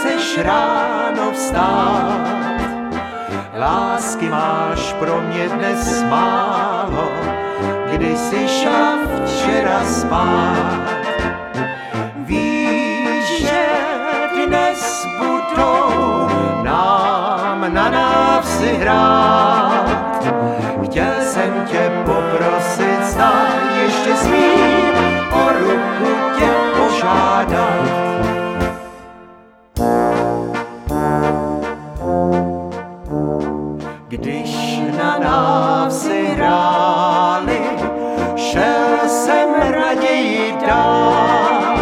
nechceš ráno vstát. Lásky máš pro mě dnes málo, kdy jsi šla včera spát. Víš, že dnes budou nám na návsi hrát. Chtěl jsem tě poprosit, zda ještě smím o ruku tě požádat. Když na návsi hráli, šel jsem raději dál.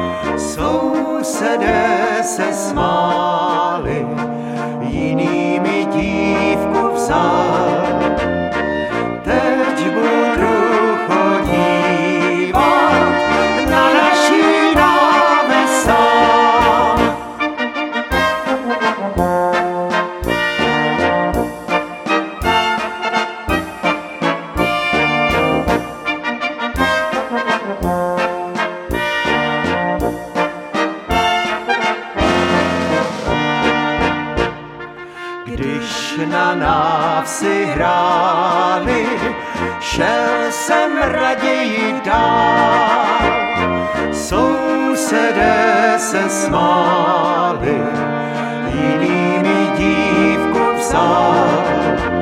Sousedé se smáli, jiný mi dívku vzal. Teď budu chodívat na naší náves sám. Když na návsi hráli, šel jsem raději dál. Sousedé se smáli, jiný mi dívku vzal.